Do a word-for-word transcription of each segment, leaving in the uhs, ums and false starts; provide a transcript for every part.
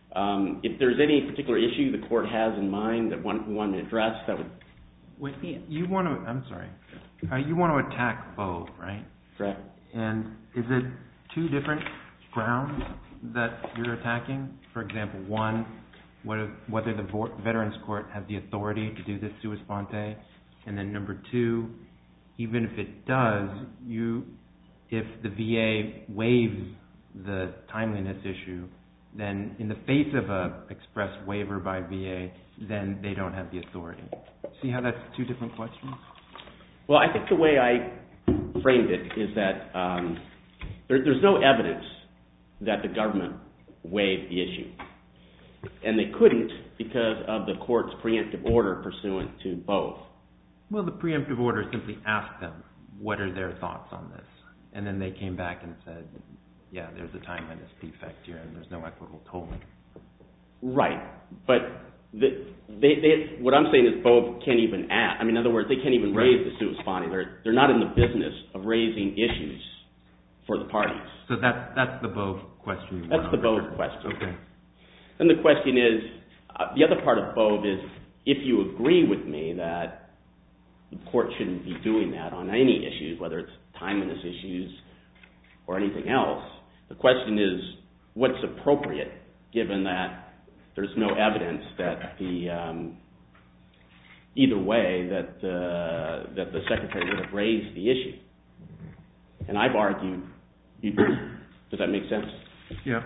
Um, if there's any particular issue the court has in mind that one, we want to address, that would... Wait, you want to, I'm sorry, uh, you want to attack Bove, right? Correct. And is it two different grounds that you're attacking? For example, one, whether, whether the Veterans Court has the authority to do this sua sponte, and then number two, even if it does, you, if the V A waives the timeliness issue, then in the face of a express waiver by V A, then they don't have the authority. See how that's two different questions? Well, I think the way I framed it is that um, there, there's no evidence that the government waived the issue. And they couldn't because of the court's preemptive order pursuant to Bove. Well, the preemptive order simply asked them, what are their thoughts on this? And then they came back and said, yeah, there's a timeliness defect here and there's no equitable tolling. Right. But the, they, they, what I'm saying is Bove can't even ask. I mean, in other words, they can't even raise the sua sponte. They're, they're not in the business of raising issues for the parties. So that's, that's the Bove question. That's the Bove question. Okay. And the question is, uh, the other part of Bove is, if you agree with me that the court shouldn't be doing that on any issues, whether it's timeliness issues or anything else, the question is, what's appropriate, given that there's no evidence that the um, either way that uh, that the secretary would have raised the issue. And I've argued, does that make sense? Yeah.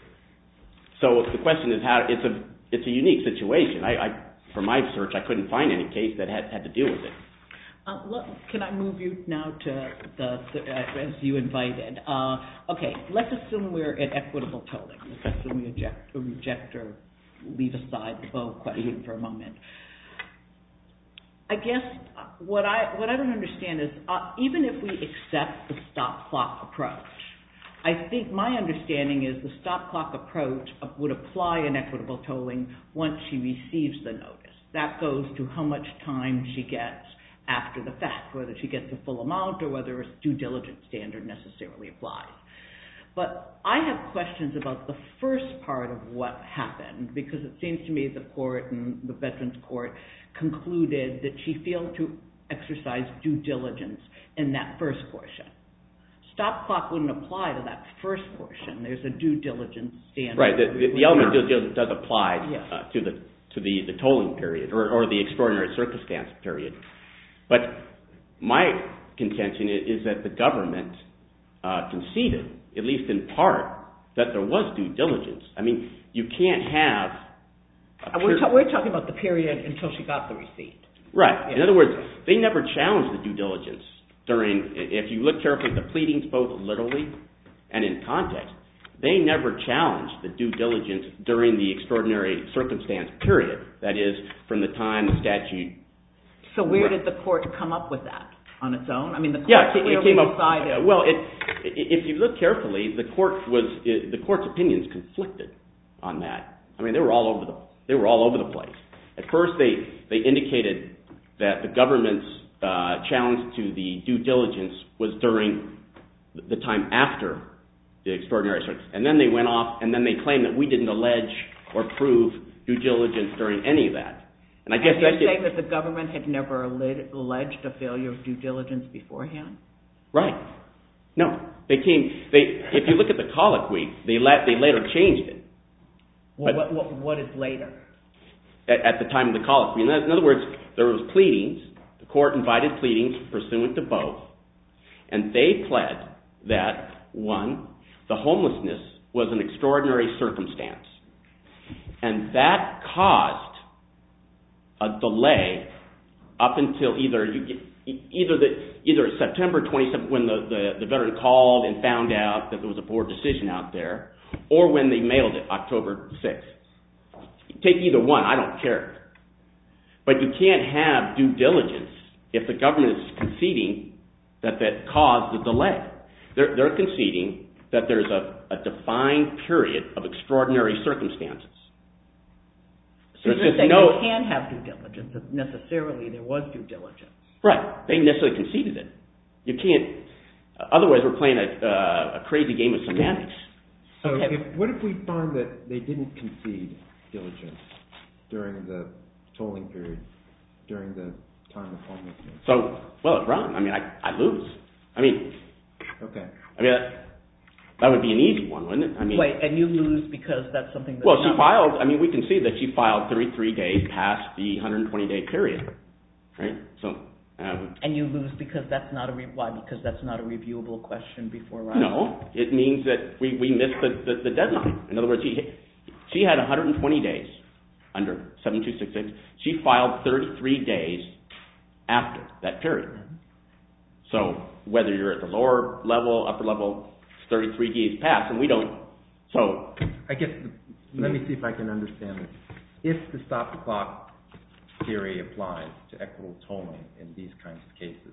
So the question is how it's a it's a unique situation. I, I from my search I couldn't find any case that had had to deal with it. Uh, look, can I move you now to the, the uh, as you invited? Uh, okay, let's assume we're at equitable tolling. Let's assume we reject, reject or leave aside the Bove question mm-hmm. for a moment. I guess what I what I don't understand is uh, even if we accept the stop clock approach, I think my understanding is the stop clock approach would apply in equitable tolling once she receives the notice. That goes to how much time she gets after the fact, whether she gets the full amount or whether a due diligence standard necessarily applies. But I have questions about the first part of what happened, because it seems to me the court and the Veterans Court concluded that she failed to exercise due diligence in that first portion. Stop clock wouldn't apply to that first portion. There's a due diligence standard. Right. The, the, the element of due diligence does apply yes. uh, to the to the, the tolling period or, or the extraordinary circumstance period. But my contention is, is that the government uh, conceded, at least in part, that there was due diligence. I mean, you can't have... We're, ta- we're talking about the period until she got the receipt. Right. Yeah. In other words, they never challenged the due diligence during... If you look carefully at the pleadings, both literally and in context, they never challenged the due diligence during the extraordinary circumstance period. That is, from the time the statute... So where did the court come up with that? On its own? I mean, the court yeah, clearly it came up, decided... Well, it, if you look carefully, the court was it, the court's opinions conflicted on that. I mean, they were all over the they were all over the place. At first, they they indicated that the government's uh, challenge to the due diligence was during the time after the extraordinary circumstance, and then they went off, and then they claimed that we didn't allege or prove due diligence during any of that. And I guess and you're that saying that the government had never alleged a failure of due diligence beforehand? Right. No. They came, they, if you look at the colloquy, they, let, they later changed it. Well, what, what, what is later? At, at the time of the colloquy. In other words, there was pleadings. The court invited pleadings pursuant to both. And they pled that, one, the homelessness was an extraordinary circumstance. And that caused a delay up until either either the either September twenty-seventh, when the, the, the veteran called and found out that there was a board decision out there, or when they mailed it, October sixth. Take either one, I don't care. But you can't have due diligence if the government is conceding that that caused the delay. They're, they're conceding that there's a, a defined period of extraordinary circumstances. So you're saying no, they can have due diligence, if necessarily there was due diligence. Right. They necessarily conceded it. You can't, otherwise we're playing a, uh, a crazy game of semantics. So okay. if, what if we find that they didn't concede diligence during the tolling period, during the time of homelessness? So, well, it's wrong. I mean, I, I lose. I mean, okay. I mean, that, that would be an easy one, wouldn't it? I mean, Wait, and you lose because that's something that's well, she not filed, I mean, we can see that she filed thirty-three days past the one hundred twenty day period, right? So, um, and you lose because that's not a re- why? Because that's not a reviewable question before us. no, it means that we, we missed the, the, the deadline. In other words, she, she had one hundred twenty days under seven two six six. She filed thirty-three days after that period. Mm-hmm. So whether you're at the lower level, upper level, thirty-three days pass, and we don't. So I guess the, let me see if I can understand this. If the stop the clock theory applies to equitable tolling in these kinds of cases,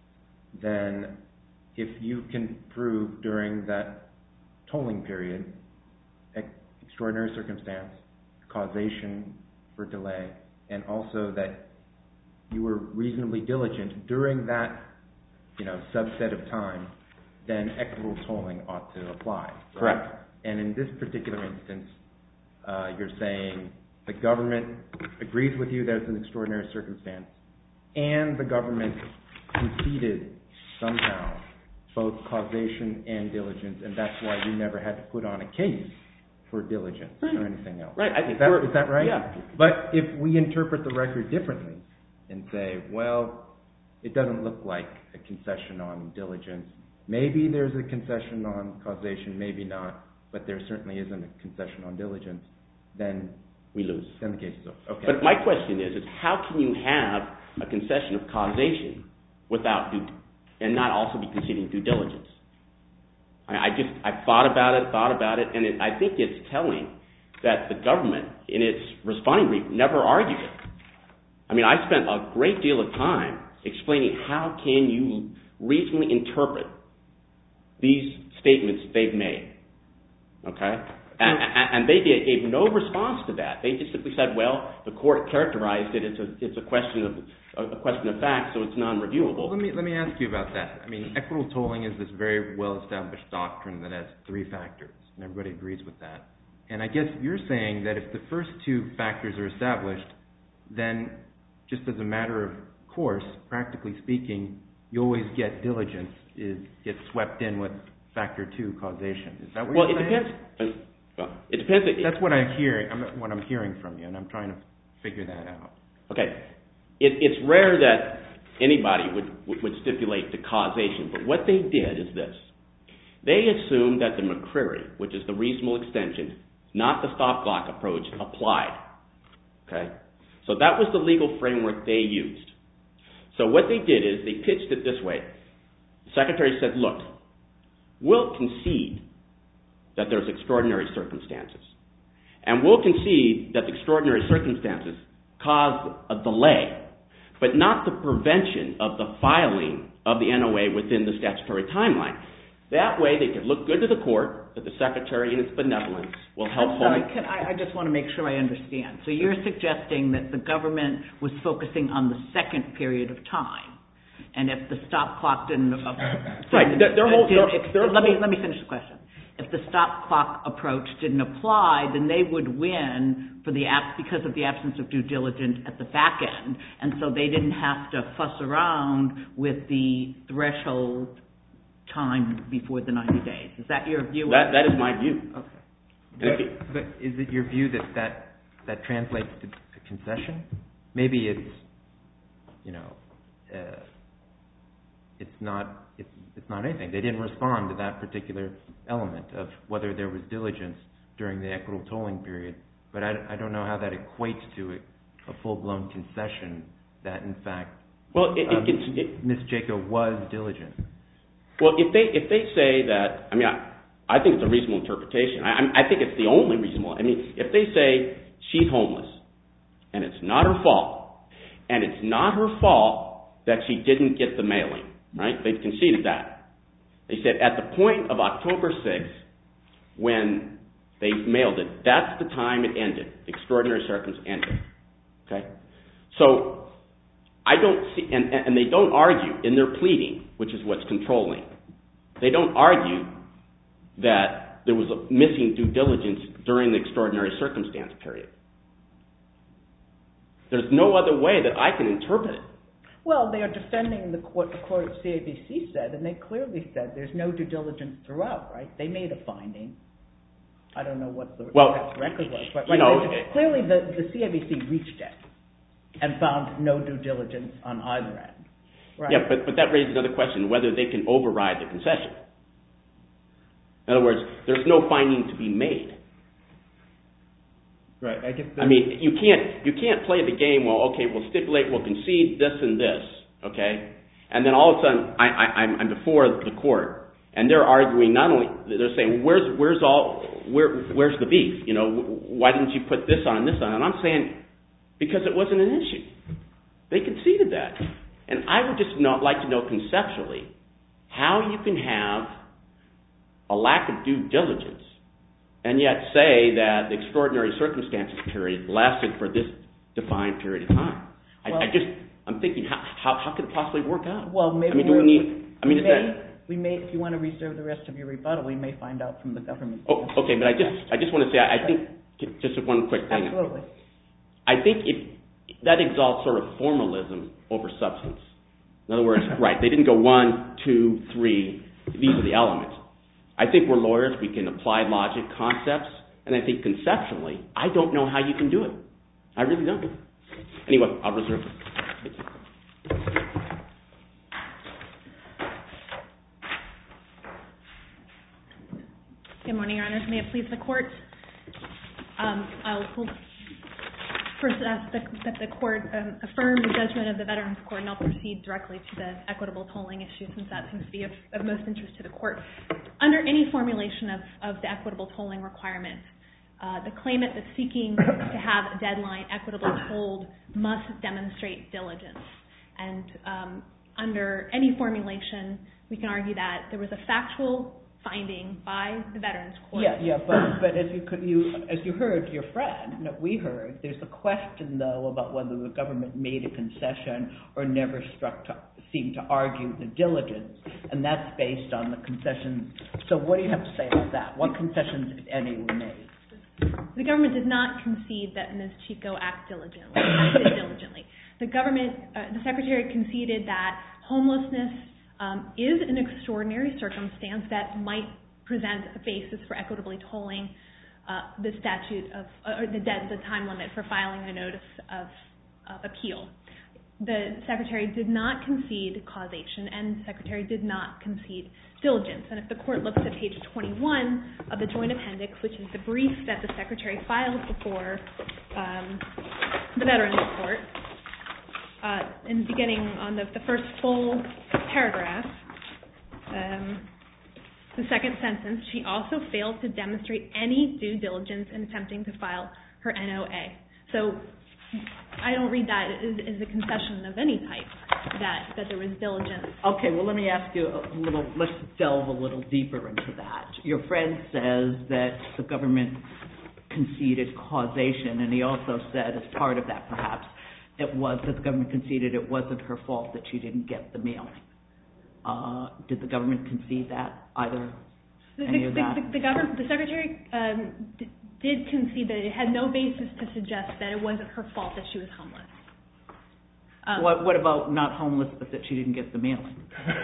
then if you can prove during that tolling period ex- extraordinary circumstance, causation for delay, and also that you were reasonably diligent during that, you know, subset of time, then equitable tolling ought to apply. Right? Correct. And in this particular instance, uh, you're saying the government agrees with you that it's an extraordinary circumstance, and the government conceded somehow both causation and diligence, and that's why you never had to put on a case for diligence right. or anything else. Right. I think is, that, we're, is that right? Yeah. But if we interpret the record differently and say, well, it doesn't look like a concession on diligence. Maybe there's a concession on causation, maybe not, but there certainly isn't a concession on diligence, then we lose. Then the case is over. Okay. But my question is, is how can you have a concession of causation without due, and not also be conceding due diligence? I, I just, I thought about it, thought about it, and it, I think it's telling that the government, in its responding brief, never argued it. I mean, I spent a great deal of time explaining how can you reasonably interpret these statements they've made, okay? And, and, and they did, gave no response to that. They just simply said, well, the court characterized it as a, it's a question of a question of fact, so it's non-reviewable. Well, let me let me ask you about that. I mean, equitable tolling is this very well-established doctrine that has three factors, and everybody agrees with that. And I guess you're saying that if the first two factors are established, then just as a matter of course, practically speaking, you always get diligence, is gets swept in with factor two, causation. Is that what well, you're saying? Well, it depends. Well, it depends. That's what I'm hearing. I'm, what I'm hearing from you, and I'm trying to figure that out. Okay, it, it's rare that anybody would would stipulate the causation, but what they did is this: they assumed that the McCreary, which is the reasonable extension, not the stop clock approach, applied. Okay, so that was the legal framework they used. So what they did is they pitched it this way. The secretary said, look, we'll concede that there's extraordinary circumstances. And we'll concede that the extraordinary circumstances caused a delay, but not the prevention of the filing of the N O A within the statutory timeline. That way they could look good to the court that the secretary in its benevolence will help I'm sorry, home. can I, I just want to make sure I understand. So you're suggesting that the government was focusing on the second period of time, and if the stop clock didn't, uh, right, didn't, their, their whole, didn't their, their let whole, me let me finish the question. If the stop clock approach didn't apply, then they would win for the app because of the absence of due diligence at the back end, and so they didn't have to fuss around with the threshold time before the ninety days. Is that your view? That, that is my view. Okay. But, but is it your view that that, that translates to a concession? Maybe it's, you know, uh, it's not it's, it's not anything. They didn't respond to that particular element of whether there was diligence during the equitable tolling period. But I, I don't know how that equates to a, a full-blown concession that, in fact, well, it, um, it, it, Miz Jaco was diligent. Well, if they if they say that, I mean, I, I think it's a reasonable interpretation. I, I think it's the only reasonable. I mean, if they say she's homeless, and it's not her fault, and it's not her fault that she didn't get the mailing, right? They've conceded that. They said at the point of October sixth, when they mailed it, that's the time it ended. The extraordinary circumstance ended. Okay? So I don't see, and, and they don't argue in their pleading, which is what's controlling. They don't argue that there was a missing due diligence during the extraordinary circumstance period. There's no other way that I can interpret it. Well, they are defending the what the court of C A B C said, and they clearly said there's no due diligence throughout, right? They made a finding. I don't know what the well, record was, but right, you know, it, clearly the, the C A B C reached it and found no due diligence on either end. Right? Yeah, but, but that raises another question, whether they can override the concession. In other words, there's no finding to be made. Right. I get. I mean, you can't you can't play the game. Well, okay, we'll stipulate, we'll concede this and this, okay, and then all of a sudden I, I, I'm, I'm before the court, and they're arguing. Not only they're saying, where's where's all where where's the beef? You know, why didn't you put this on and this on? And I'm saying because it wasn't an issue. They conceded that, and I would just not like to know conceptually how you can have a lack of due diligence and yet say that the extraordinary circumstances period lasted for this defined period of time. I, well, I just, I'm thinking, how, how how could it possibly work out? Well, maybe I mean, do we need? I mean, we is may, that? We may, if you want to reserve the rest of your rebuttal, we may find out from the government. Oh, okay, but I just, I just want to say, I, I think just one quick thing. Absolutely. I think it that exalts sort of formalism over substance. In other words, right? They didn't go one, two, three. These are the elements. I think we're lawyers. We can apply logic concepts, and I think conceptually, I don't know how you can do it. I really don't. Anyway, I'll reserve it. Thank you. Good morning, Your Honors. May it please the Court. Um, I'll first ask the, that the Court um, affirm the judgment of the Veterans Court, and I'll proceed directly to the equitable tolling issue, since that seems to be of, of most interest to the Court. Under any formulation of, of the equitable tolling requirement, uh, the claimant that's seeking to have a deadline equitable tolled must demonstrate diligence. And um, under any formulation, we can argue that there was a factual finding by the Veterans Court. Yeah, yeah, but but as you could you as you heard your friend, no, we heard, there's a question though about whether the government made a concession or never struck to seemed to argue the diligence, and that's based on the concessions. So what do you have to say about that? What concessions, if any, were made? The government did not concede that Miz Chico act diligently, acted diligently. The government, uh, the Secretary conceded that homelessness Um, is an extraordinary circumstance that might present a basis for equitably tolling uh, the statute of, uh, or the, dead, the time limit for filing a notice of, of appeal. The Secretary did not concede causation, and the Secretary did not concede diligence. And if the Court looks at page twenty-one of the Joint Appendix, which is the brief that the Secretary filed before um, the Veterans Court, Uh, in beginning on the, the first full paragraph, um, the second sentence, she also failed to demonstrate any due diligence in attempting to file her N O A. So I don't read that as, as a concession of any type, that, that there was diligence. Okay, well, let me ask you a little, let's delve a little deeper into that. Your friend says that the government conceded causation, and he also said, as part of that perhaps, it was that the government conceded it wasn't her fault that she didn't get the mailing. Uh, did the government concede that, either the, any the, of that? The, the, the, government, the Secretary um, d- did concede that it had no basis to suggest that it wasn't her fault that she was homeless. Um, what, what about not homeless, but that she didn't get the mailing?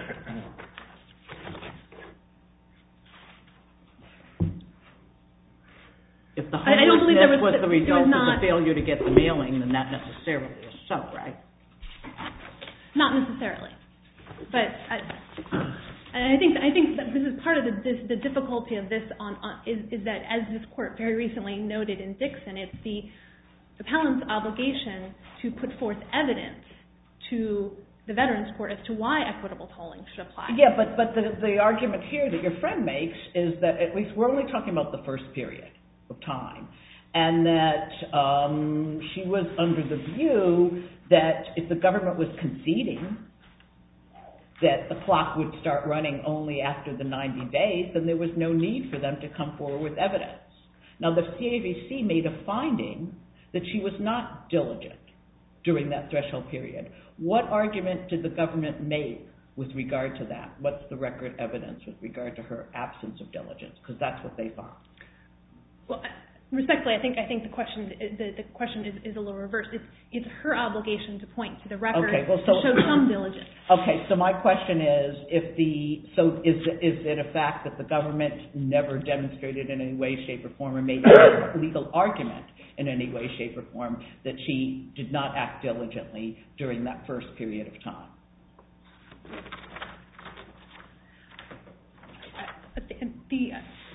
If the homelessness I don't believe there was, was the result was not, of the failure to get the mailing, then that necessarily is so, right? Not necessarily, but I, I think I think that this is part of the this, the difficulty of this on, on is, is that, as this Court very recently noted in Dixon, it's the appellant's obligation to put forth evidence to the Veterans Court as to why equitable tolling should apply. Yeah, but but the the argument here that your friend makes is that at least we're only talking about the first period of time, and that um, she was under the view that if the government was conceding that the clock would start running only after the ninety days, then there was no need for them to come forward with evidence. Now, the C A V C made a finding that she was not diligent during that threshold period. What argument did the government make with regard to that? What's the record evidence with regard to her absence of diligence? Because that's what they found. Well, respectfully, I think I think the question the, the question is, is a little reversed. It's it's her obligation to point to the record okay, well, so, to show some diligence. Okay, so my question is, if the so is is it a fact that the government never demonstrated in any way, shape, or form, or made a legal argument in any way, shape, or form that she did not act diligently during that first period of time? Uh, the, the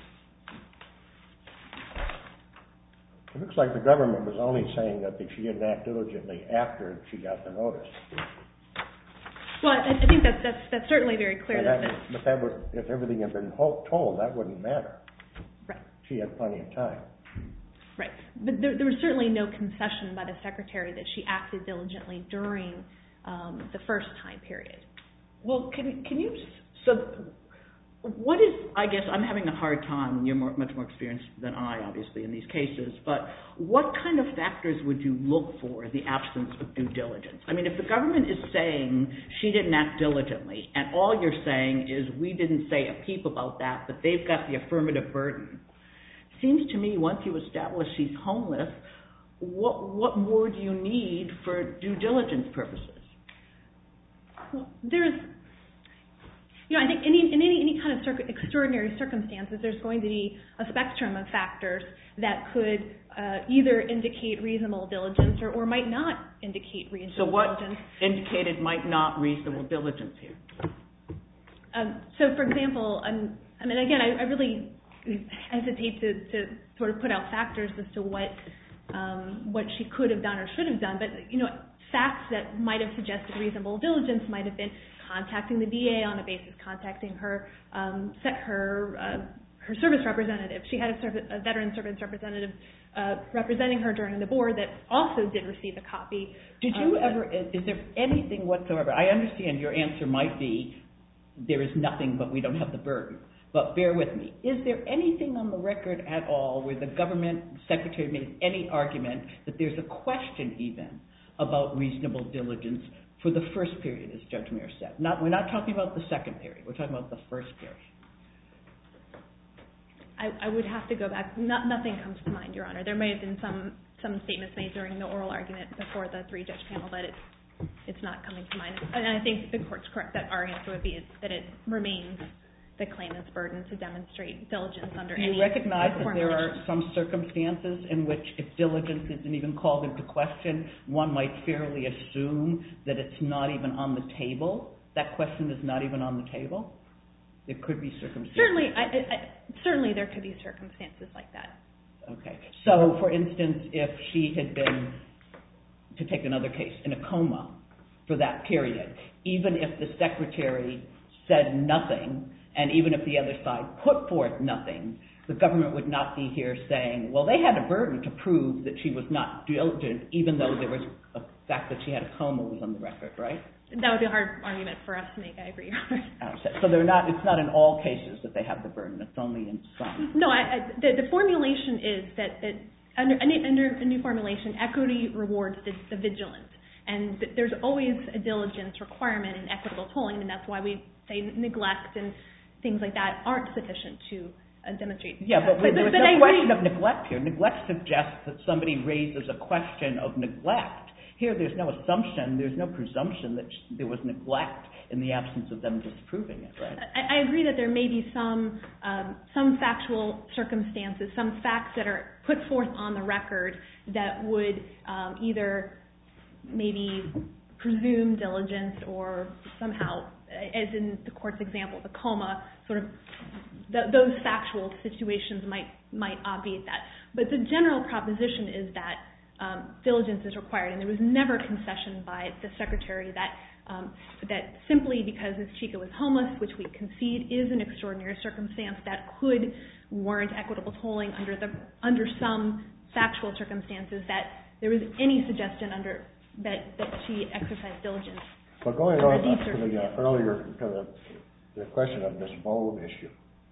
It looks like the government was only saying that she didn't act diligently after she got the notice. Well, I, I think that's, that's that's certainly very clear. That that, was, but that would, if everything had been told, that wouldn't matter. Right. She had plenty of time. Right. But there, there was certainly no concession by the Secretary that she acted diligently during um, the first time period. Well, can can you so what is, I guess I'm having a hard time, you're more, much more experienced than I, obviously, in these cases, but what kind of factors would you look for in the absence of due diligence? I mean, if the government is saying she didn't act diligently, and all you're saying is we didn't say a peep about that, but they've got the affirmative burden, seems to me once you establish she's homeless, what what more do you need for due diligence purposes? Well, there's... You know, I think any, in any, any kind of circ- extraordinary circumstances, there's going to be a spectrum of factors that could uh, either indicate reasonable diligence or, or might not indicate reasonable so what diligence. indicated might not reasonable diligence here? Um, so, for example, um, I mean, again, I, I really hesitate to, to sort of put out factors as to what um, what she could have done or should have done, but, you know, facts that might have suggested reasonable diligence might have been contacting the V A on a basis, contacting her um, set her uh, her service representative. She had a, service, a veteran service representative uh, representing her during the board that also did receive a copy. Did you ever, is there anything whatsoever, I understand your answer might be there is nothing but we don't have the burden, but bear with me. Is there anything on the record at all where the government secretary made any argument that there's a question even about reasonable diligence for the first period, as Judge Mayer said? Not, we're not talking about the second period. We're talking about the first period. I, I would have to go back. Not, nothing comes to mind, Your Honor. There may have been some, some statements made during the oral argument before the three-judge panel, but it's, it's not coming to mind. And I think the court's correct that our answer would be that it remains the claimant's burden to demonstrate diligence under Do any you recognize that there are formulation. some circumstances in which if diligence isn't even called into question, one might fairly assume that it's not even on the table? That question is not even on the table? There could be circumstances. Certainly, I, I, certainly there could be circumstances like that. Okay. So, for instance, if she had been, to take another case, in a coma for that period, even if the secretary said nothing, and even if the other side put forth nothing, the government would not be here saying, well, they had a burden to prove that she was not diligent, even though there was a fact that she had a coma was on the record, right? That would be a hard argument for us to make, I agree, Your Honor. So they're not, it's not in all cases that they have the burden, it's only in some. No, I, I, the, the formulation is that, that under, under a new formulation, equity rewards the, the vigilant. And th- there's always a diligence requirement in equitable tolling, and that's why we say neglect and things like that aren't sufficient to uh, demonstrate. Yeah, but, but, but, there's but no I question agree. of neglect here. Neglect suggests that somebody raises a question of neglect. Here there's no assumption, there's no presumption that there was neglect in the absence of them disproving it, right? I, I agree that there may be some um, some factual circumstances, some facts that are put forth on the record that would um, either maybe presume diligence or somehow, as in the court's example, the coma, sort of th- those factual situations might might obviate that. But the general proposition is that um, diligence is required, and there was never concession by the secretary that um, that simply because Miz Chica was homeless, which we concede is an extraordinary circumstance that could warrant equitable tolling under the under some factual circumstances, that there was any suggestion under that that she exercised diligence. But going on to the uh, earlier to the, the question of this bold issue,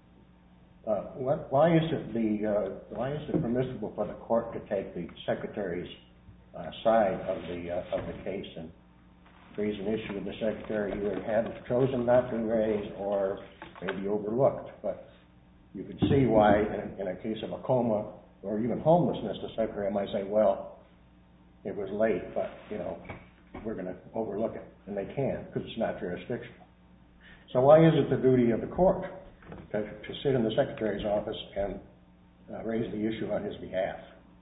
uh, what, why is it the uh, why is it permissible for the court to take the secretary's uh, side of the uh, of the case and raise an issue that the Secretary either had chosen not to raise or maybe overlooked. But you could see why, in, in a case of a coma or even homelessness, the Secretary might say, well, it was late, but, you know, we're going to overlook it. And they can, because it's not jurisdictional. So why is it the duty of the court to, to sit in the Secretary's office and uh, raise the issue on his behalf?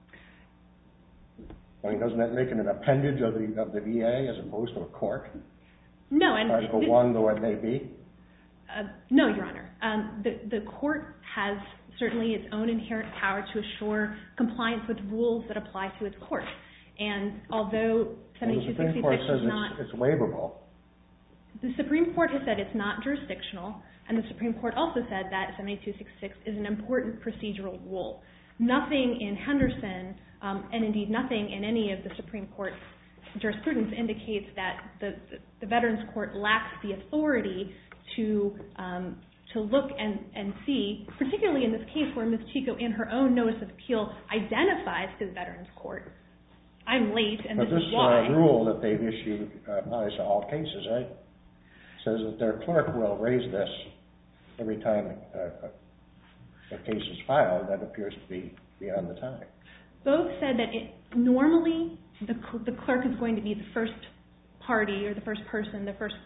I mean, doesn't that make it an appendage of the of the V A as opposed to a court? No, and Article th- one, though it may be. Uh, no, Your Honor. Um, the the court has certainly its own inherent power to assure compliance with rules that apply to its court. And although seventy-two sixty-six is not, it's, it's waivable. The Supreme Court has said it's not jurisdictional, and the Supreme Court also said that seventy-two sixty-six is an important procedural rule. Nothing in Henderson, um, and indeed nothing in any of the Supreme Court's jurisprudence indicates that the, the, the Veterans Court lacks the authority to um, to look and, and see, particularly in this case where Miz Chico, in her own notice of appeal, identifies to the Veterans Court, I'm late, and but this, this is why. But this uh, rule that they've issued uh, applies to all cases, right? Says that their clerk will raise this every time uh, a case is filed that appears to be beyond the time. Both said that it, normally the, the clerk is going to be the first party or the first person, the first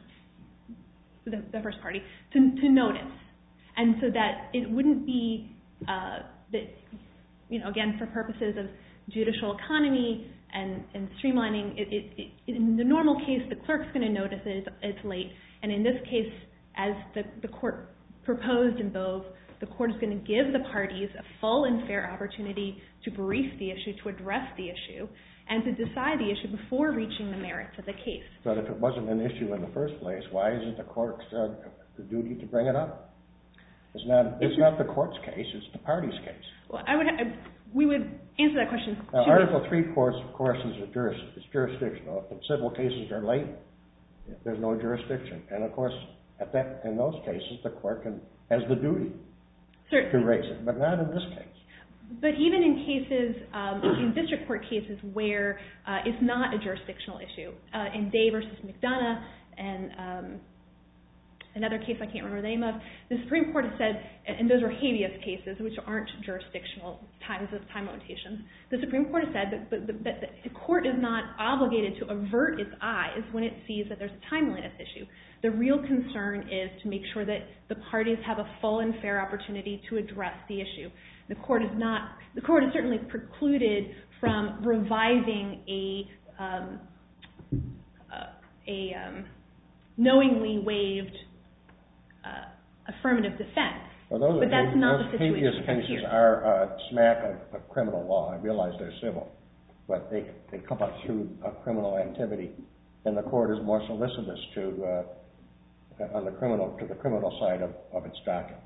the, the first party to, to notice, and so that it wouldn't be uh, that, you know, again, for purposes of judicial economy and, and streamlining, it, it, it, in the normal case, the clerk's going to notice that it's, it's late, and in this case, as the, the court proposed in Bove, the court is going to give the parties a full and fair opportunity to brief the issue, to address the issue, and to decide the issue before reaching the merits of the case. But if it wasn't an issue in the first place, why is it the court's uh, the duty to bring it up? It's not. It's, it's not the court's case. It's the party's case. Well, I would. I, we would answer that question. Now, Article Three courts, of course, is a juris, it's jurisdictional. If the civil cases are late, there's no jurisdiction, and of course, at that in those cases, the court can has the duty Certainly. to raise it, but not in this case. But even in cases, um, in district court cases where uh, it's not a jurisdictional issue, uh, in Day versus McDonough and um, another case I can't remember the name of, the Supreme Court has said, and those are habeas cases, which aren't jurisdictional times of time limitations. The Supreme Court has said that, that, that the court is not obligated to avert its eyes when it sees that there's a timeliness issue. The real concern is to make sure that the parties have a full and fair opportunity to address the issue. The court is not. The court is certainly precluded from reviving a um, uh, a um, knowingly waived uh, affirmative defense. Well, those but that's those not the situation habeas cases here. are uh, smack of, of criminal law. I realize they're civil, but they they come up through a criminal activity, and the court is more solicitous to uh, on the criminal to the criminal side of, of its docket.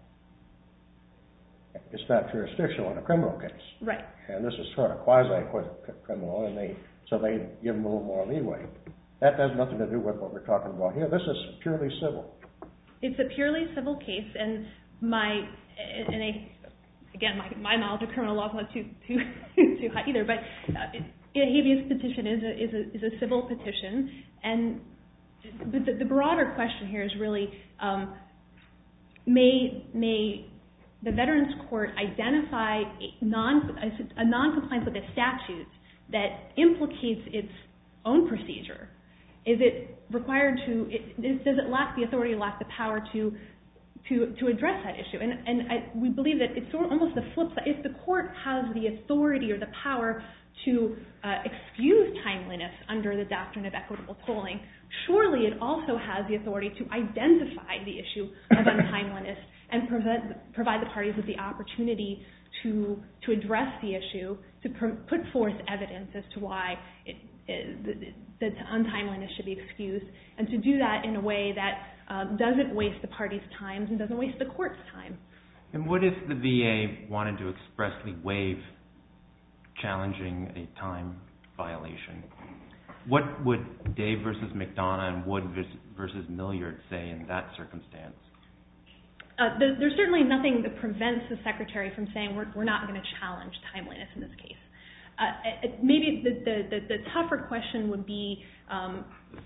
It's not jurisdictional in a criminal case. Right. And this is sort of quasi-criminal, and they so they give them a little more leeway. That has nothing to do with what we're talking about here. This is purely civil. It's a purely civil case, and my and a, again my my knowledge of criminal law is not too too too high either. But uh, a habeas petition is a is a is a civil petition, and but the, the broader question here is really um, may may the Veterans Court identify a, non, a non-compliance with a statute that implicates its own procedure? Is it required to, it, does it lack the authority, lack the power to to, to address that issue? And, and I, we believe that it's sort of almost the flip side. If the court has the authority or the power to uh, excuse timeliness under the doctrine of equitable tolling, surely it also has the authority to identify the issue of untimeliness and prevent, provide the parties with the opportunity to to address the issue, to pr- put forth evidence as to why it, it, that untimeliness should be excused, and to do that in a way that um, doesn't waste the parties' time and doesn't waste the court's time. And what if the V A wanted to expressly waive challenging a time violation? What would Day versus McDonough and Wood versus Milliard say in that circumstance? Uh, there, there's certainly nothing that prevents the Secretary from saying we're, we're not going to challenge timeliness in this case. Uh, it, maybe the, the, the, the tougher question would be um,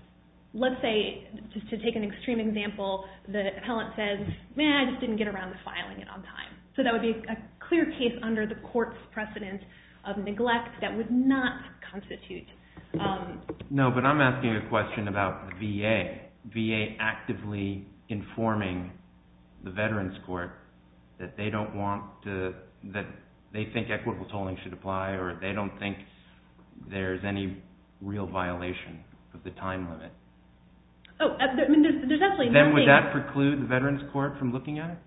let's say, just to take an extreme example, the appellant says, man, I just didn't get around to filing it on time. So that would be a clear case under the court's precedent of neglect that would not constitute. Um, no, but I'm asking a question about the V A. V A actively informing the Veterans Court that they don't want to, that they think equitable tolling should apply, or they don't think there's any real violation of the time limit. Oh, I mean, there's, there's absolutely then nothing. Would that preclude the Veterans Court from looking at it?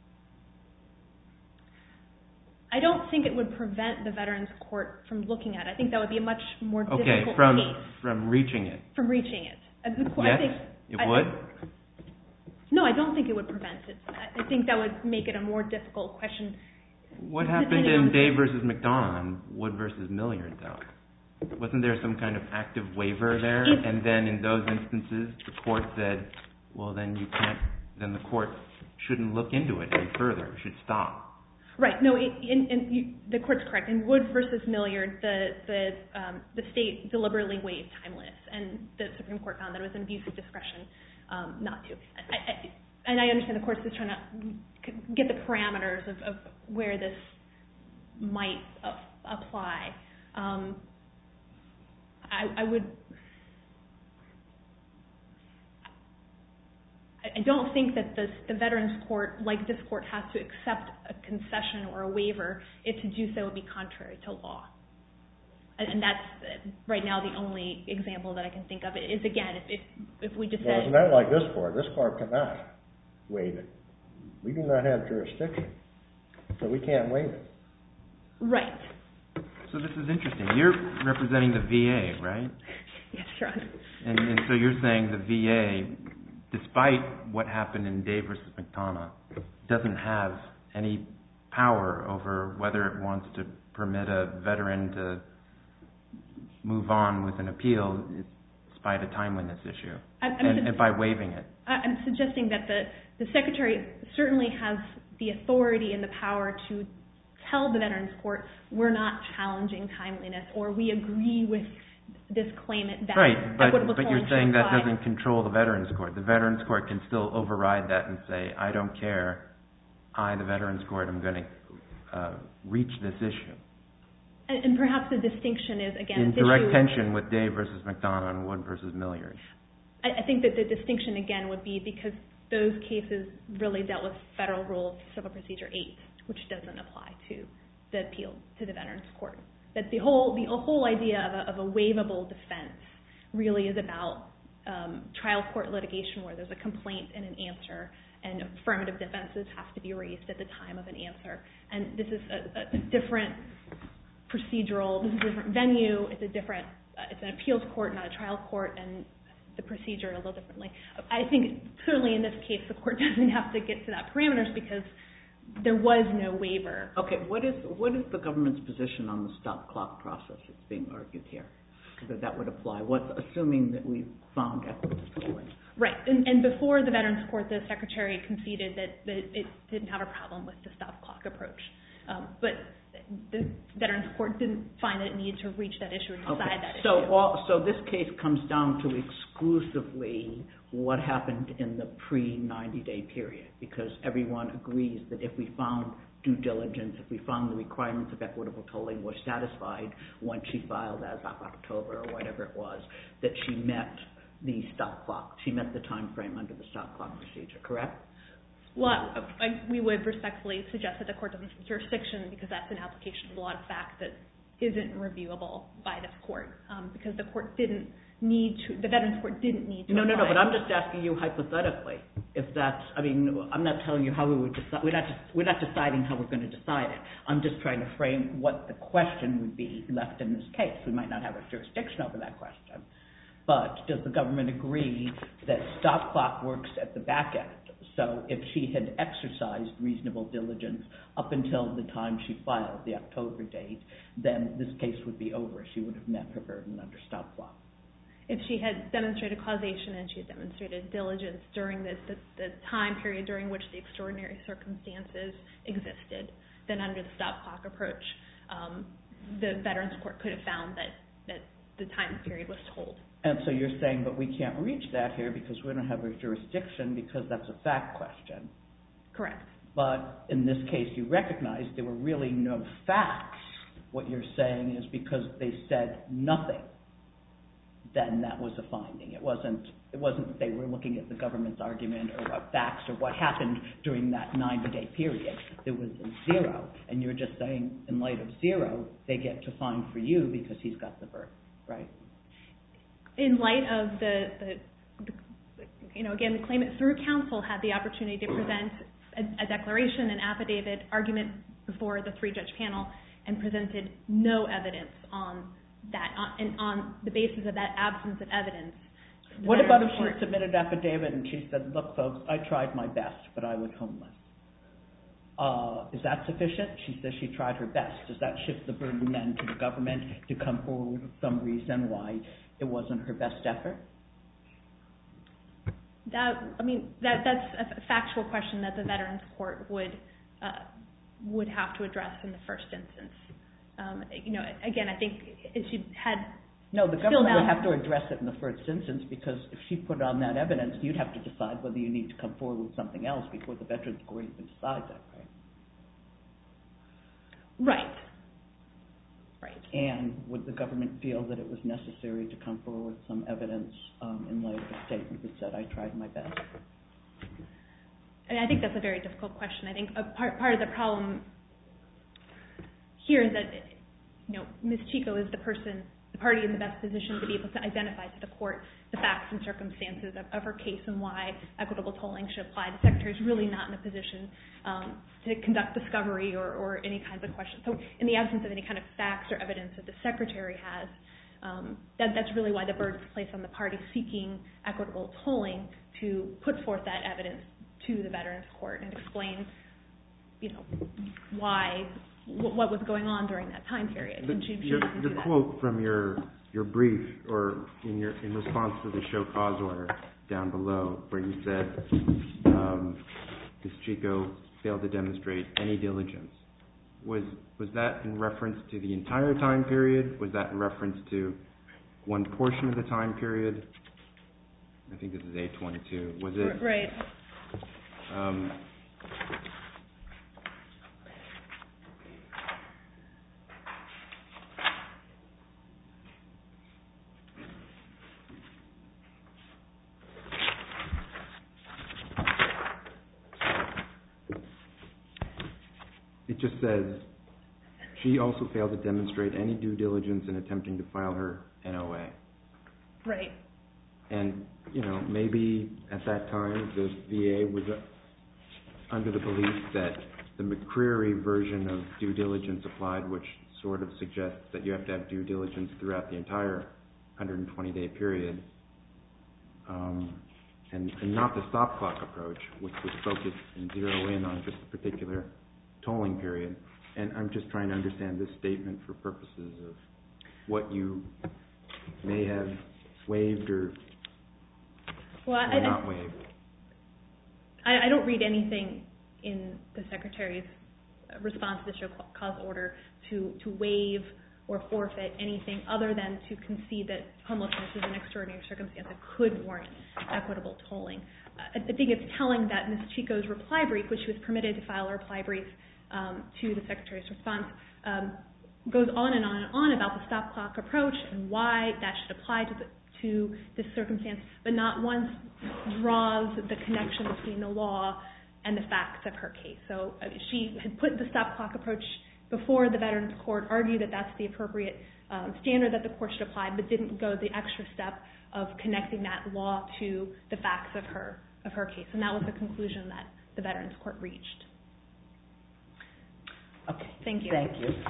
I don't think it would prevent the Veterans Court from looking at it. I think that would be a much more difficult okay, from, case. from reaching it. From reaching it. The court, yes, I think, it I, would? I, no, I don't think it would prevent it. I think that would make it a more difficult question. What happened in Day versus McDonough and Wood versus Milliard, though? Wasn't there some kind of active waiver there? If, and then in those instances, the court said, well, then you can't, then the court shouldn't look into it any further. It should stop. Right. No, in, in, in, you, the court's correct. In Wood versus Milliard, the the um, the state deliberately waived timeliness, and the Supreme Court found that it was an abuse of discretion um, not to. I, I, and I understand the court is trying to get the parameters of, of where this might uh, apply. Um, I, I would. I don't think that this, the Veterans Court, like this court, has to accept a concession or a waiver. If to do so would be contrary to law. And, and that's, right now, the only example that I can think of is, again, if if, if we just well, said... it's not like this court. This court cannot waive it. We do not have jurisdiction, so we can't waive it. Right. So this is interesting. You're representing the V A, right? Yes, Your Honor. And, and so you're saying the V A, despite what happened in Day versus McDonough, doesn't have any power over whether it wants to permit a veteran to move on with an appeal despite a timeliness issue, I'm, I'm and, su- and by waiving it. I'm suggesting that the, the Secretary certainly has the authority and the power to tell the Veterans Court, we're not challenging timeliness, or we agree with this claimant that right, but, equitable but tolling you're saying that apply. doesn't control the Veterans Court. The Veterans Court can still override that and say, I don't care. I, the Veterans Court, am going to uh, reach this issue. And, and perhaps the distinction is, again, in this direct issue, tension with Day versus McDonough and Wood versus Milliard. I, I think that the distinction, again, would be because those cases really dealt with Federal Rule Civil Procedure eight, which doesn't apply to the appeal to the Veterans Court. That the whole the whole idea of a, of a waivable defense really is about um, trial court litigation where there's a complaint and an answer, and affirmative defenses have to be raised at the time of an answer. And this is a, a different procedural, this is a different venue, it's a different, uh, it's an appeals court, not a trial court, and the procedure a little differently. I think certainly in this case the court doesn't have to get to that parameters because there was no waiver. Okay, what is what is the government's position on the stop clock process that's being argued here? That that would apply. What's assuming that we've found equitable tolling? Right, and, and before the Veterans Court, the Secretary conceded that, that it didn't have a problem with the stop clock approach. Um, but the Veterans Court didn't find that it needed to reach that issue and decide okay. that so issue. All, so this case comes down to exclusively what happened in the pre ninety day period, because everyone agrees that if we found due diligence, if we found the requirements of equitable tolling were satisfied once she filed as of October or whatever it was, that she met the stop clock. She met the time frame under the stop clock procedure, correct? Well, I, we would respectfully suggest that the court doesn't have jurisdiction because that's an application of a lot of facts that isn't reviewable by this court, um, because the court didn't need to, the Veterans Court didn't need to No, no, no, apply. but I'm just asking you hypothetically, if that's, I mean, I'm not telling you how we would decide, we're not, just, we're not deciding how we're going to decide it. I'm just trying to frame what the question would be left in this case. We might not have a jurisdiction over that question, but does the government agree that stop clock works at the back end? So if she had exercised reasonable diligence up until the time she filed, the October date, then this case would be over. She would have met her burden under stop clock. If she had demonstrated causation and she had demonstrated diligence during the, the, the time period during which the extraordinary circumstances existed, then under the stop clock approach, um, the Veterans Court could have found that, that the time period was told. And so you're saying, but we can't reach that here because we don't have a jurisdiction because that's a fact question. Correct. But in this case, you recognize there were really no facts. What you're saying is because they said nothing, then that was a finding. It wasn't, it wasn't they were looking at the government's argument or what facts or what happened during that ninety-day period. There was a zero, and you're just saying in light of zero, they get to find for you because he's got the birth, right? In light of the, the, the you know, again, the claimant through counsel had the opportunity to present a, a declaration, an affidavit, argument before the three-judge panel, and presented no evidence on that, on, and on the basis of that absence of evidence. What about if she had submitted an affidavit and she said, look, folks, I tried my best, but I was homeless? Uh, is that sufficient? She says she tried her best. Does that shift the burden then to the government to come forward with some reason why it wasn't her best effort? That, I mean, that that's a factual question that the Veterans Court would uh, would have to address in the first instance. Um, you know, again, I think if she had no, the government would have to address it in the first instance because if she put on that evidence, you'd have to decide whether you need to come forward with something else before the Veterans Court even decides that, right? Right. Right. And would the government feel that it was necessary to come forward with some evidence um, in light of a statement that said, I tried my best? And I think that's a very difficult question. I think a part, part of the problem here is that, you know, Miz Chico is the person, the party in the best position to be able to identify to the court the facts and circumstances of, of her case and why equitable tolling should apply. The Secretary is really not in a position um, to conduct discovery or, or any kinds of questions. So in the absence of any kind of facts or evidence that the Secretary has, um, that, that's really why the burden is placed on the party seeking equitable tolling to put forth that evidence to the Veterans Court and explain, you know, why, what was going on during that time period. The, and she, she your doesn't do your that. quote from your your brief, or in your in response to the show cause order down below, where you said um, Miz Chico failed to demonstrate any diligence, was was that in reference to the entire time period? Was that in reference to one portion of the time period? I think this is A twenty-two. Was it right? Um, It just says, she also failed to demonstrate any due diligence in attempting to file her N O A. Right. And, you know, maybe at that time the V A was under the belief that the McCreary version of due diligence applied, which sort of suggests that you have to have due diligence throughout the entire one hundred twenty day period, um, and, and not the stop clock approach, which was focused and zero in on just a particular tolling period. And I'm just trying to understand this statement for purposes of what you may have waived or, well, or I, not I, waived. I, I don't read anything in the Secretary's response to the show cause order to, to waive or forfeit anything other than to concede that homelessness is an extraordinary circumstance that could warrant equitable tolling. I think it's telling that Miz Chico's reply brief, which she was permitted to file a reply brief um, to the Secretary's response, um, goes on and on and on about the stop clock approach and why that should apply to, the, to this circumstance, but not once draws the connection between the law and the facts of her case. So uh, she had put the stop clock approach before the Veterans Court, argued that that's the appropriate um, standard that the court should apply, but didn't go the extra step of connecting that law to the facts of her of her case. And that was the conclusion that the Veterans Court reached. Okay. Thank you. Thank you.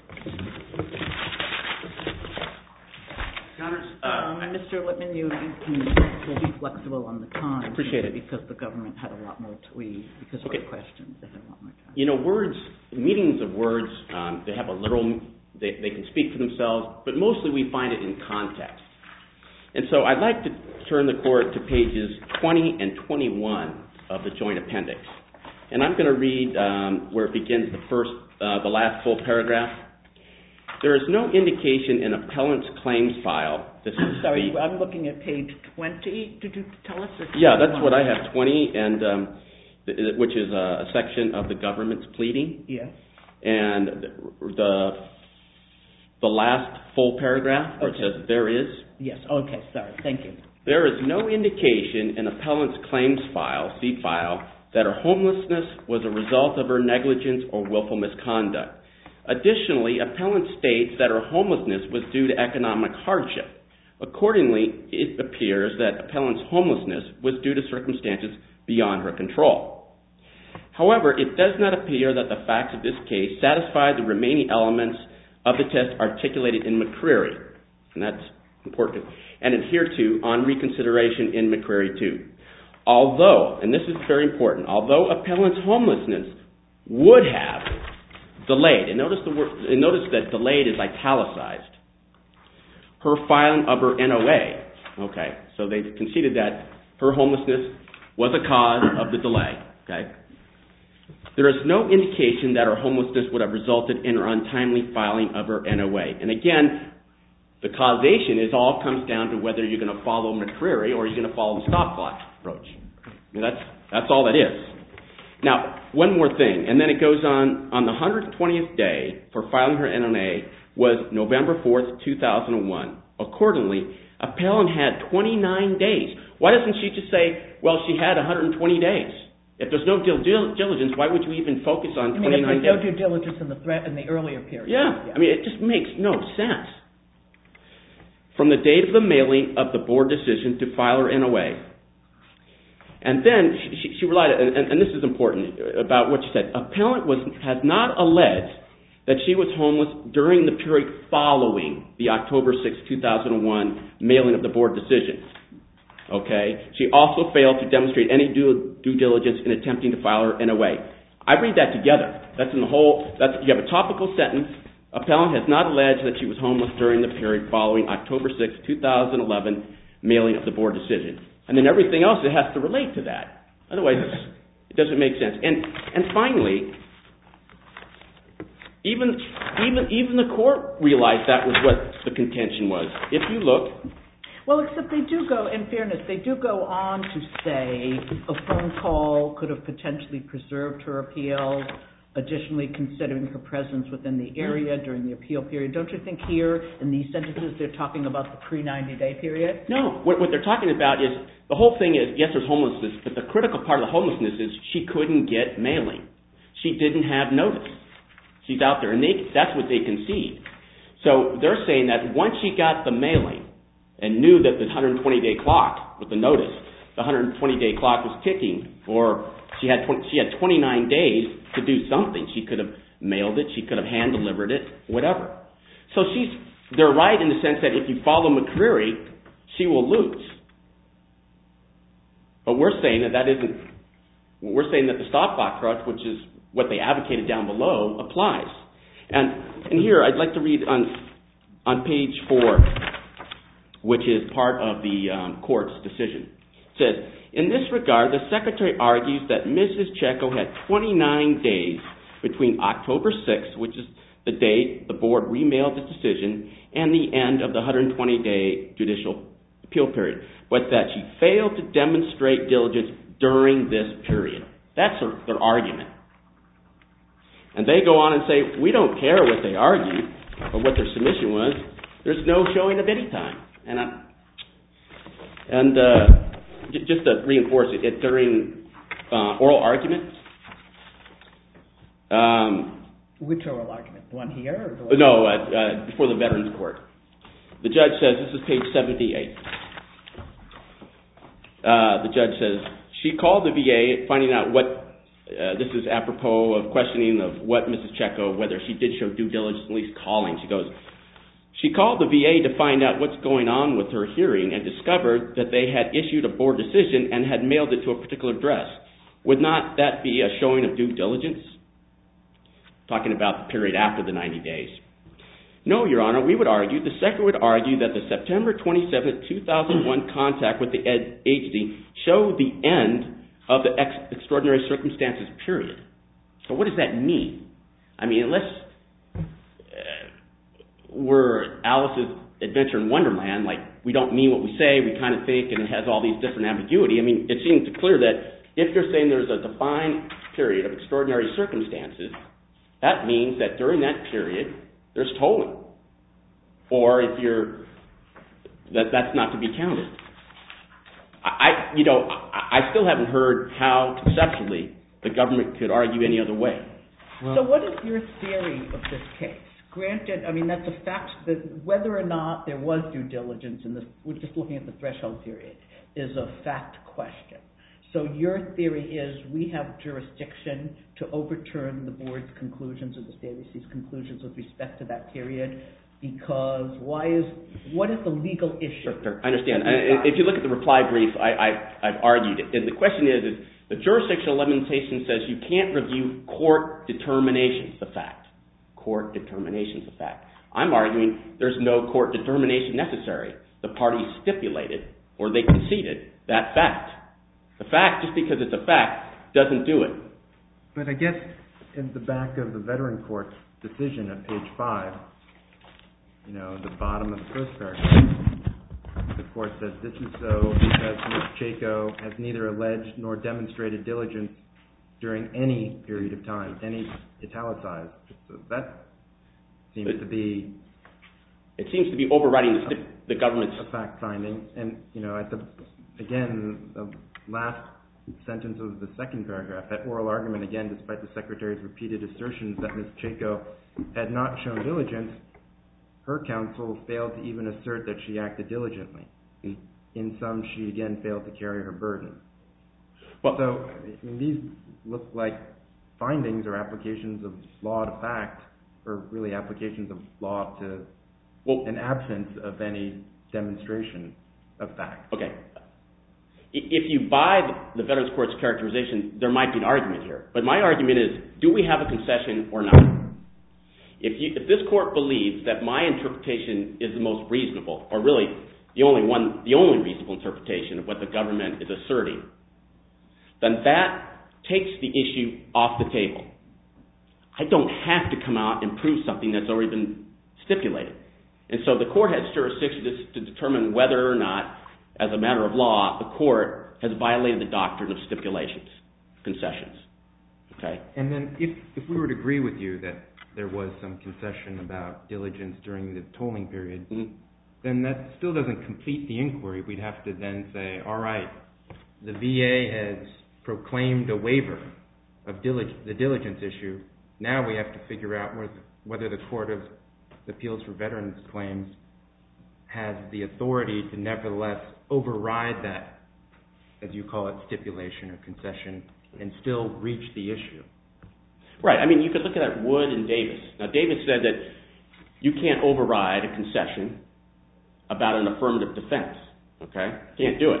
Uh, um, Mister Lippman, you can will be flexible on the time. Appreciate it. Because the government had a lot more to we because of Okay. the questions. They had a lot more time. You know, words, meanings of words, um, they have a literal, they, they can speak for themselves, but mostly we find it in context. And so I'd like to turn the court to pages twenty and twenty-one of the joint appendix. And I'm going to read um, where it begins the first, uh, the last full paragraph. There is no indication in appellant's claims file. This is Sorry, the, I'm looking at page twenty. Did you tell us? Or yeah, that's what I have, twenty, and um, th- which is a, a section of the government's pleading. Yes. And the the last full paragraph where Okay. it says there is. Yes. Okay. Sorry. Thank you. There is no indication in appellant's claims file, C file, that her homelessness was a result of her negligence or willful misconduct. Additionally, appellant states that her homelessness was due to economic hardship. Accordingly, it appears that appellant's homelessness was due to circumstances beyond her control. However, it does not appear that the facts of this case satisfy the remaining elements of the test articulated in McCreary, and that's important, and adhere to on reconsideration in McCreary two. Although, and this is very important, although appellant's homelessness would have delayed, and notice, the word, and notice that delayed is italicized, her filing of her N O A. Okay, so they've conceded that her homelessness was a cause of the delay. Okay, there is no indication that her homelessness would have resulted in her untimely filing of her N O A. And again, the causation is all comes down to whether you're going to follow McCreary or you're going to follow the stop clock approach. And that's that's all that is. Now, one more thing, and then it goes on, on the one hundred twentieth day for filing her N O A was November fourth, two thousand one. Accordingly, appellant had twenty-nine days. Why doesn't she just say, well, she had one hundred twenty days? If there's no due diligence, why would you even focus on twenty-nine days? I mean, if there's no due diligence in the threat in the earlier period. Yeah. yeah, I mean, it just makes no sense. From the date of the mailing of the board decision to file her N O A. And then she, she relied, and, and this is important about what she said, appellant was, has not alleged that she was homeless during the period following the October sixth, two thousand one mailing of the board decision. Okay? She also failed to demonstrate any due, due diligence in attempting to file her N O A. I read that together. That's in the whole, that's, you have a topical sentence. Appellant has not alleged that she was homeless during the period following October sixth, two thousand eleven mailing of the board decision. And then everything else, it has to relate to that. Otherwise, it doesn't make sense. And and finally, even even even the court realized that was what the contention was. If you look, well, except they do go, in fairness, they do go on to say a phone call could have potentially preserved her appeal. Additionally, considering her presence within the area during the appeal period. Don't you think here in these sentences they're talking about the pre ninety day period? No. What, what they're talking about is, the whole thing is, yes, there's homelessness, but the critical part of the homelessness is she couldn't get mailing. She didn't have notice. She's out there, and they, that's what they concede. So they're saying that once she got the mailing and knew that the one hundred twenty day clock with the notice, the one hundred twenty day clock was ticking, or she had twenty, she had twenty-nine days to do something. She could have mailed it, she could have hand delivered it, whatever. So she's, they're right in the sense that if you follow McCreary, she will lose. But we're saying that that isn't, we're saying that the stopgap approach, which is what they advocated down below, applies. And and here I'd like to read on on page four, which is part of the um, court's decision. It says, in this regard, the Secretary argues that Missus Checco had twenty-nine days between October sixth, which is the date the board remailed its decision, and the end of the one hundred twenty day judicial appeal period, but that she failed to demonstrate diligence during this period. That's their, their argument. And they go on and say, we don't care what they argued, or what their submission was. There's no showing of any time. And I'm, and uh, j- just to reinforce it, it during uh, oral argument. Um, Which oral argument? The one here? Or the one no, uh, uh, before the Veterans Court. The judge says, this is page seventy-eight. Uh, the judge says, she called the V A finding out what, uh, this is apropos of questioning of what Missus Checco, whether she did show due diligence, at least calling. She goes, she called the V A to find out what's going on with her hearing and discovered that they had issued a board decision and had mailed it to a particular address. Would not that be a showing of due diligence? Talking about the period after the ninety days. No, Your Honor, we would argue, the Secretary would argue that the September twenty-seventh, two thousand one contact with the ed- agency showed the end of the ex- extraordinary circumstances period. So what does that mean? I mean, unless, uh, we're Alice's Adventure in Wonderland, like we don't mean what we say, we kind of think, and it has all these different ambiguity. I mean, it seems clear that if you're saying there's a defined period of extraordinary circumstances, that means that during that period, there's tolling. Or if you're, that that's not to be counted. I, you know, I, I still haven't heard how conceptually the government could argue any other way. Well, so what is your theory of this case? Granted, I mean, that's a fact that whether or not there was due diligence in this, we're just looking at the threshold period, is a fact question. So your theory is we have jurisdiction to overturn the board's conclusions or the C A B C's conclusions with respect to that period because why is, what is the legal issue? Sure, sure. I understand. I, if you look at the reply brief, I, I, I've argued it. And the question is, is the jurisdictional limitation says you can't review court determinations of fact. Court determinations of fact. I'm arguing there's no court determination necessary. The parties stipulated or they conceded that fact. The fact, just because it's a fact, doesn't do it. But I guess in the back of the Veteran Court's decision at page five, you know, the bottom of the first paragraph, the court says this is so because Miz Chaco has neither alleged nor demonstrated diligence during any period of time, any italicized. So that seems it, to be... It seems to be overriding the, the government's... A fact finding. And, you know, at the, again, the last sentence of the second paragraph, that oral argument, again, despite the Secretary's repeated assertions that Miz Chaco had not shown diligence, her counsel failed to even assert that she acted diligently. Mm. In sum, she again failed to carry her burden. Well, so I mean, these look like findings or applications of law to fact, or really applications of law to well, an absence of any demonstration of fact. Okay. If you buy the Veterans Court's characterization, there might be an argument here. But my argument is, do we have a concession or not? If, you, if this court believes that my interpretation is the most reasonable, or really the only one, the only reasonable interpretation of what the government is asserting, then that takes the issue off the table. I don't have to come out and prove something that's already been stipulated. And so the court has jurisdiction to determine whether or not, as a matter of law, the court has violated the doctrine of stipulations, concessions. Okay? And then if, if we were to agree with you that there was some concession about diligence during the tolling period, mm-hmm. then that still doesn't complete the inquiry. We'd have to then say, all right, the V A has proclaimed a waiver of dilig- the diligence issue. Now we have to figure out whether, whether the Court of Appeals for Veterans Claims has the authority to nevertheless override that, as you call it, stipulation or concession, and still reach the issue. Right. I mean, you could look at that Wood and Davis. Now, Davis said that you can't override a concession about an affirmative defense. Okay? Can't do it.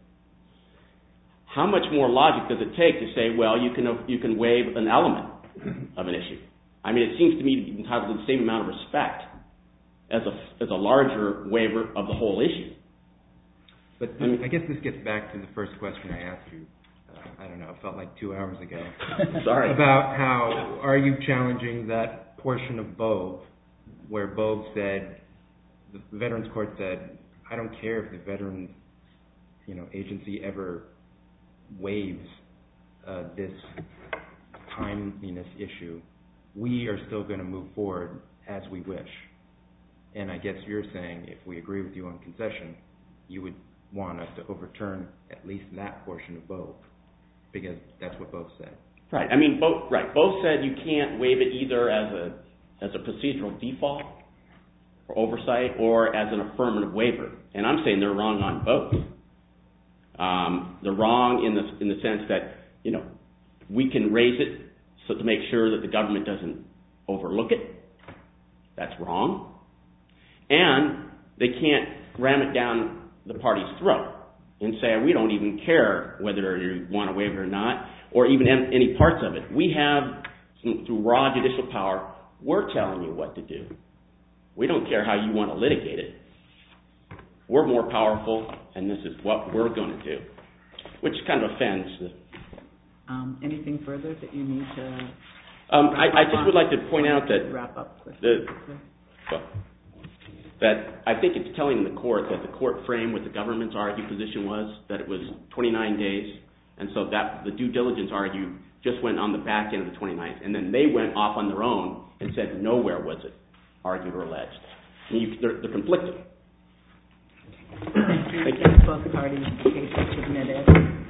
How much more logic does it take to say, well, you can you can waive an element of an issue? I mean, it seems to me to be entitled to the same amount of respect as a as a larger waiver of the whole issue. But I, mean, I guess this gets back to the first question I asked you. Uh, I don't know, it felt like two hours ago. Sorry. About how are you challenging that portion of Bove where Bove said, the Veterans Court said, I don't care if the Veterans, you know, agency ever waives uh, this timeliness issue. We are still going to move forward as we wish. And I guess you're saying if we agree with you on concession, you would want us to overturn at least that portion of Bove, because that's what Bove said. Right. I mean, Bove, right. Bove said you can't waive it either as a as a procedural default or oversight or as an affirmative waiver. And I'm saying they're wrong on both. Um, they're wrong in the in the sense that, you know, we can raise it so to make sure that the government doesn't overlook it. That's wrong. And they can't ram it down the party's throat and say, we don't even care whether you want to waive it or not, or even any parts of it. We have, through raw judicial power, we're telling you what to do. We don't care how you want to litigate it. We're more powerful, and this is what we're going to do, which kind of offends the... Um, anything further that you need to... Um, I, I just would like to point out that... Wrap up. The, well, that I think it's telling the court that the court framed what the government's argued position was, that it was twenty-nine days, and so that the due diligence argued just went on the back end of the twenty-ninth, and then they went off on their own and said nowhere was it argued or alleged. And you, they're, they're conflicted. Thank you. Thank you. Both parties.